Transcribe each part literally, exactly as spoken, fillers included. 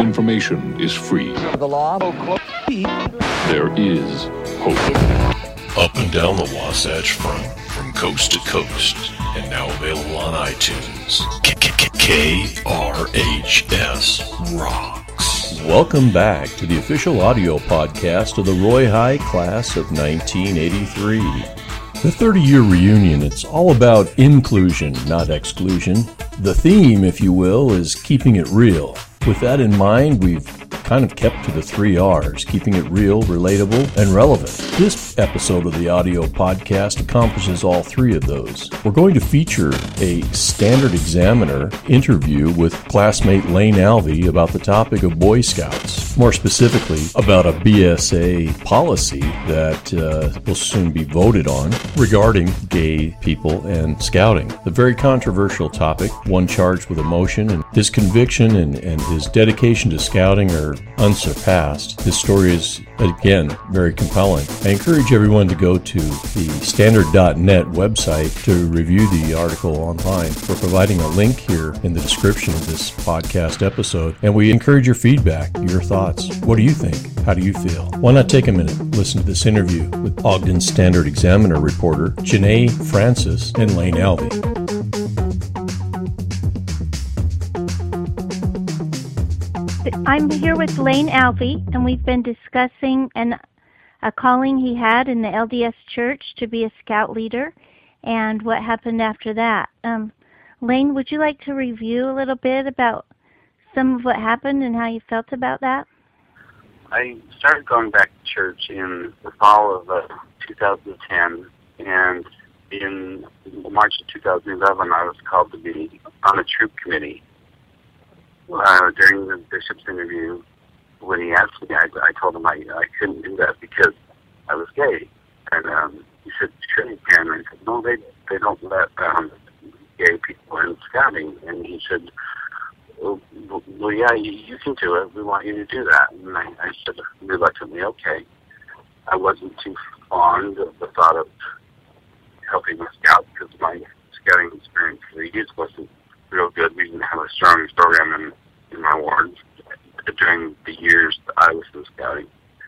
information is free. The law. There is hope. Up and down the Wasatch Front, from coast to coast, and now available on iTunes. K R H S rocks. Welcome back to the official audio podcast of the Roy High Class of nineteen eighty-three. The thirty-year reunion, it's all about inclusion, not exclusion. The theme, if you will, is keeping it real. With that in mind, we've kind of kept to the three R's, keeping it real, relatable, and relevant. This episode of the audio podcast accomplishes all three of those. We're going to feature a standard examiner interview with classmate Lane Alvey about the topic of Boy Scouts, more specifically about a B S A policy that uh, will soon be voted on regarding gay people and scouting. A very controversial topic, one charged with emotion, and his conviction and, and his dedication to scouting are unsurpassed. His story is, again, very compelling. I encourage everyone to go to the standard dot net website to review the article online. We're providing a link here in the description of this podcast episode, and we encourage your feedback, your thoughts. What do you think? How do you feel? Why not take a minute and listen to this interview with Ogden Standard Examiner reporter Janae Francis and Lane Alvey. I'm here with Lane Alvey, and we've been discussing an, a calling he had in the L D S Church to be a scout leader and what happened after that. Um, Lane, would you like to review a little bit about some of what happened and how you felt about that? I started going back to church in the fall of uh, two thousand ten, and in March of two thousand eleven, I was called to be on a troop committee. Uh, during the bishop's interview, when he asked me, I, I told him I, I couldn't do that because I was gay. And um, he said, sure you can. And I said, no, they they don't let um, gay people in scouting. And he said, well, well yeah, you, you can do it. We want you to do that. And I, I said, reluctantly, okay. I wasn't too fond of the thought of helping the scouts because my scouting experience for the youth wasn't real good. We didn't have a strong program in, in my ward during the years that I was in scouting.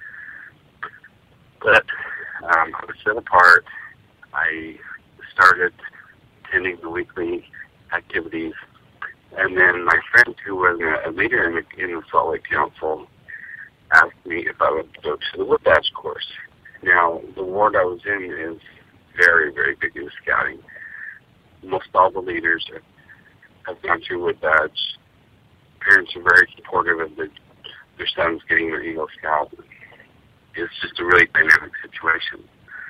But um, I was set apart. I started attending the weekly activities, and then my friend, who was a leader in the, in the Salt Lake Council, asked me if I would go to the Wood Badge course. Now, the ward I was in is very, very big in scouting. Most all the leaders are have gone through Wood Badge. Parents are very supportive of the, their sons getting their Eagle Scout. It's just a really dynamic situation.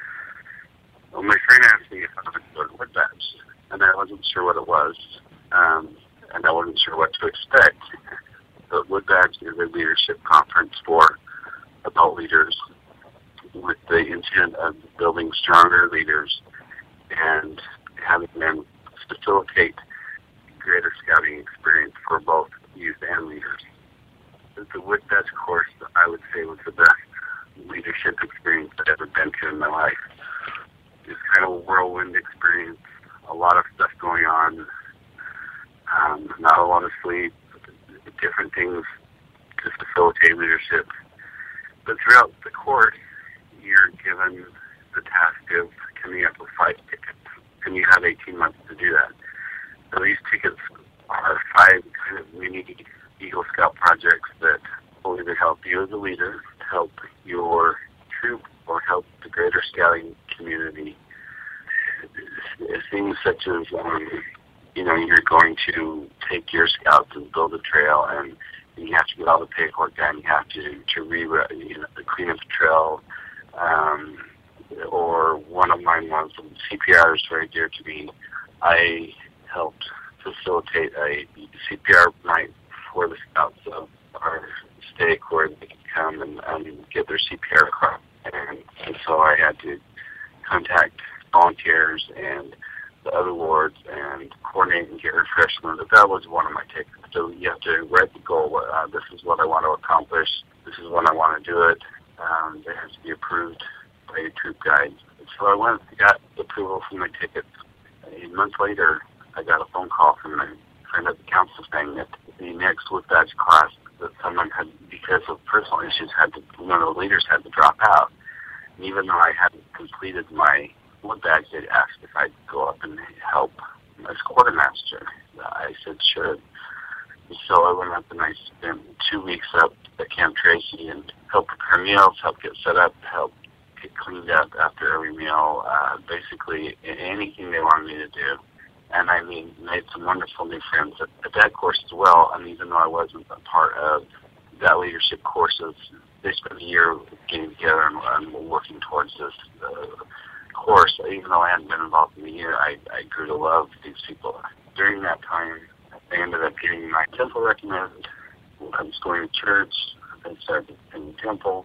Well, my friend asked me if I would go to Wood Badge, and I wasn't sure what it was, um, and I wasn't sure what to expect. But Wood Badge is a leadership conference for adult leaders with the intent of building stronger leaders and having them facilitate greater scouting experience for both youth and leaders. The Wood Badge course, I would say, was the best leadership experience I've ever been to in my life. It's kind of a whirlwind experience, a lot of stuff going on, um, not a lot of sleep, different things to facilitate leadership. But throughout the course, you're given the task of coming up with five tickets, and you have eighteen months to do that. So these tickets are five kind of mini Eagle Scout projects that will either help you as a leader, help your troop, or help the greater scouting community. Things such as, um, you know, you're going to take your scouts and build a trail, and, and you have to get all the paperwork done. You have to to re you know clean up the trail. Um, or one of mine was C P R is very dear to me. I helped facilitate a C P R night for the scouts of our stake where they could come and um, get their C P R across. And, and so I had to contact volunteers and the other wards and coordinate and get refreshment. That was one of my tickets. So you have to write the goal. Uh, this is what I want to accomplish. This is when I want to do it. Um, it has to be approved by a troop guide. So I went and got approval for my tickets. A month later, I got a phone call from my friend at the council saying that the next Wood Badge class that someone had, because of personal issues, had to, one of the leaders had to drop out. And even though I hadn't completed my wood badge, they asked if I'd go up and help as quartermaster. I said sure. And so I went up and I spent two weeks up at Camp Tracy and helped prepare meals, helped get set up, helped get cleaned up after every meal, uh, basically anything they wanted me to do. And I mean, made some wonderful new friends at, at that course as well. And even though I wasn't a part of that leadership courses, they spent a year getting together and, and working towards this uh, course. Even though I hadn't been involved in the year, I, I grew to love these people. During that time, I ended up getting my temple recommended. I was going to church. I started in the temple.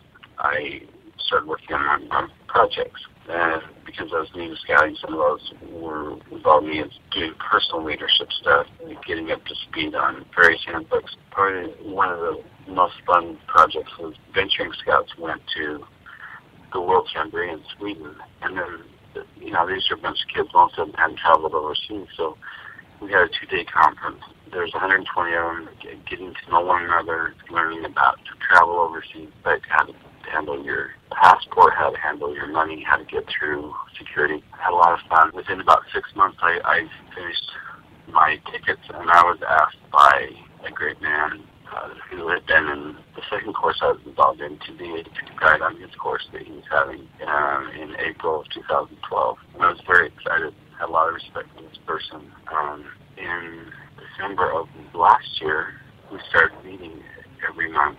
I started working on my projects. And because I was new to scouting, some of those were involved me in doing personal leadership stuff and getting up to speed on various handbooks. Probably one of the most fun projects was Venturing Scouts went to the World Jamboree in Sweden. And then, you know, these are a bunch of kids, most of them hadn't traveled overseas, so we had a two-day conference. There's one hundred twenty of them getting to know one another, learning about to travel overseas, like how to handle your passport, how to handle your money, how to get through security. I had a lot of fun. Within about six months, I, I finished my tickets, and I was asked by a great man uh, who had been in the second course I was involved in to be a guide on his course that he was having um, in April of two thousand twelve. And I was very excited. Had a lot of respect for this person. Um, in December of last year, we started meeting every month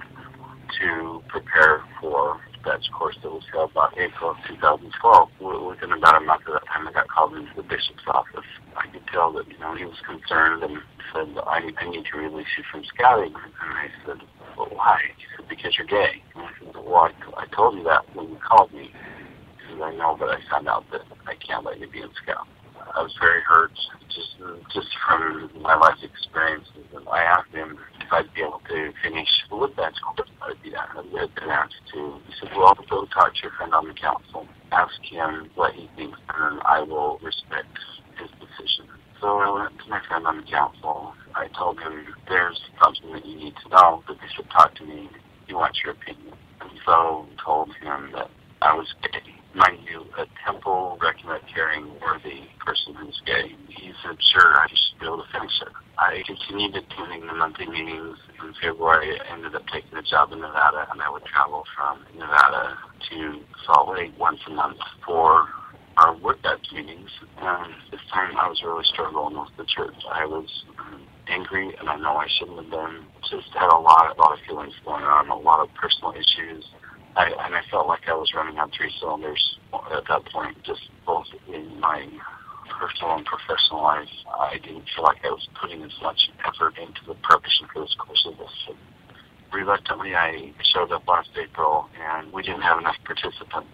to prepare for that course that was held by April of two thousand twelve. Within about a month of that time, I got called into the bishop's office. I could tell that, you know, he was concerned and said, I, I need to release you from scouting. And I said, well, why? He said, because you're gay. And I said, well, I, I told you that when you called me. He said, I know, but I found out that I can't let you be in scout. I was very hurt just just from my life experiences. And I asked him if I'd be able to finish the wood badge course. I'd be that. I'd been asked to. He said, well, go talk to your friend on the council. Ask him what he thinks, and I will respect his decision. So I went to my friend on the council. I told him, there's something that you need to know. The bishop talked to me. He wants your opinion. And so I told him that I was gay. Mind you, a temple recommend carrying worthy person who's gay. He said, sure, I should be able to finish it. I continued attending the monthly meetings. In February, I ended up taking a job in Nevada, and I would travel from Nevada to Salt Lake once a month for our work badge meetings. And this time I was really struggling with the church. I was um, angry, and I know I shouldn't have been. Just had a lot, a lot of feelings going on, a lot of personal issues. I, and I felt like I was running on three cylinders at that point, just both in my personal and professional life. I didn't feel like I was putting as much effort into the preparation for this course as I should. Reluctantly, I showed up last April, and we didn't have enough participants.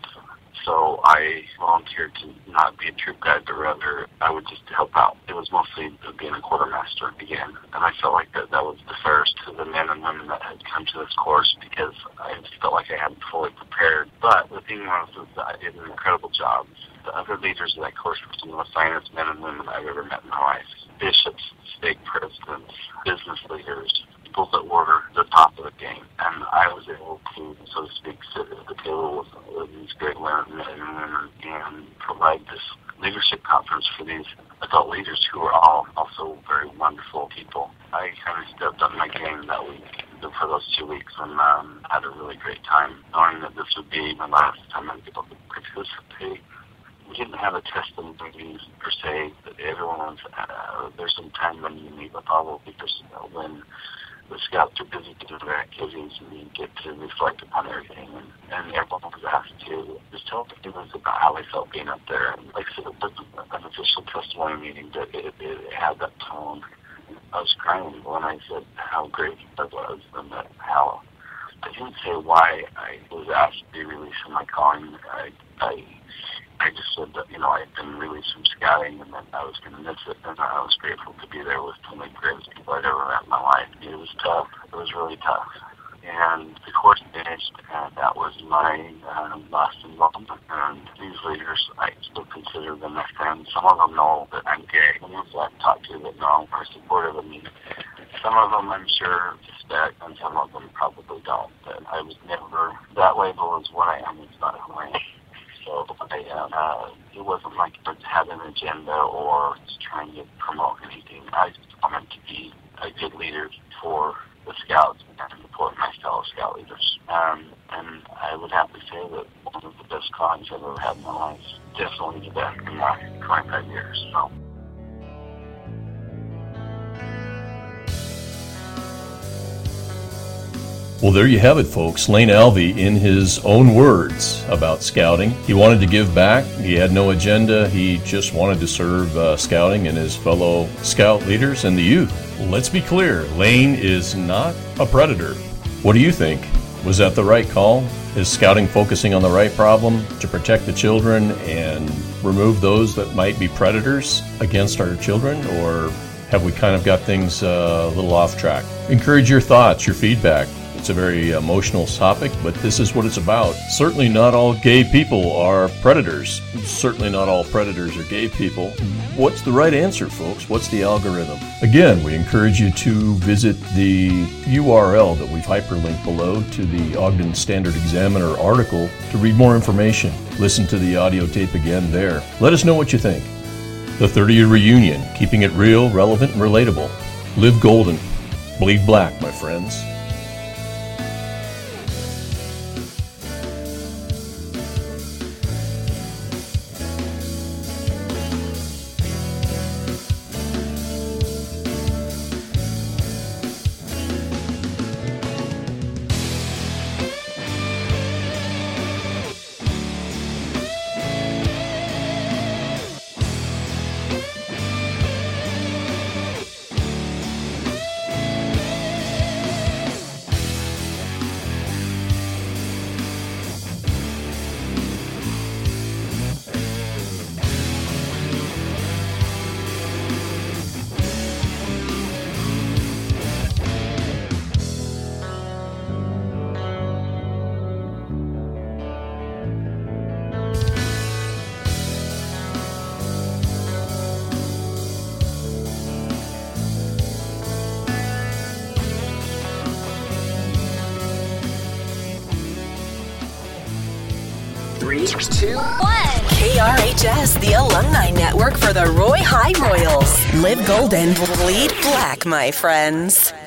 So I volunteered to not be a troop guide, but rather I would just help out. It was mostly being a quartermaster again. And I felt like that, that was the fairest to the men and women that had come to this course, because I just felt like I hadn't fully prepared. But the thing was, was that I did an incredible job. The other leaders of that course were some of the finest men and women I've ever met in my life. Bishops, stake presidents, business leaders, people that were the top of the game. And I was able to, so to speak, sit at the table with these great men and women and provide this leadership conference for these adult leaders who are all also very wonderful people. I kind of stepped up my game that week for those two weeks and um, had a really great time, knowing that this would be my last time I'd be able to participate. We didn't have a testimony per se, but everyone's, uh, there's some time when you meet with all the leaders, you know, when the scouts are busy doing their activities and you get to reflect upon everything. And, and everyone was asked to just tell the students about how they felt being up there. And like I said, it wasn't an official testimony meeting, but it, it, it had that tone. I was crying when I said how great I was and that how I didn't say why I was asked to be released from my calling. I, I I just said that, you know, I had been released from scouting and that I was going to miss it. And I was grateful to be there with some of the greatest people I'd ever met in my life. It was tough. It was really tough. And the course finished, and that was my um, last involvement. And these leaders, I still consider them my friends. Some of them know that I'm gay. The ones that I've talked to that know are supportive of me. some of them I'm sure respect, and some of them probably don't. But I was never, that label is what I am, it's not who I am. So I, uh, it wasn't like I had an agenda or trying to promote anything. I just wanted to be a good leader for the Scouts and support my fellow Scout leaders. Um, and I would have to say that one of the best clients I've ever had in my life, definitely the best in my twenty-five years. So. Well, there you have it, folks. Lane Alvey, in his own words about scouting. He wanted to give back. He had no agenda. He just wanted to serve uh, scouting and his fellow scout leaders and the youth. Let's be clear, Lane is not a predator. What do you think? Was that the right call? Is scouting focusing on the right problem to protect the children and remove those that might be predators against our children? Or have we kind of got things uh, a little off track? Encourage your thoughts, your feedback. It's a very emotional topic, but this is what it's about. Certainly not all gay people are predators. Certainly not all predators are gay people. What's the right answer, folks? What's the algorithm? Again, we encourage you to visit the U R L that we've hyperlinked below to the Ogden Standard Examiner article to read more information. Listen to the audio tape again there. Let us know what you think. The thirty-year reunion, keeping it real, relevant, and relatable. Live golden. Bleed black, my friends. Three, two, one. K R H S, the alumni network for the Roy High Royals. Live golden, bleed black, my friends.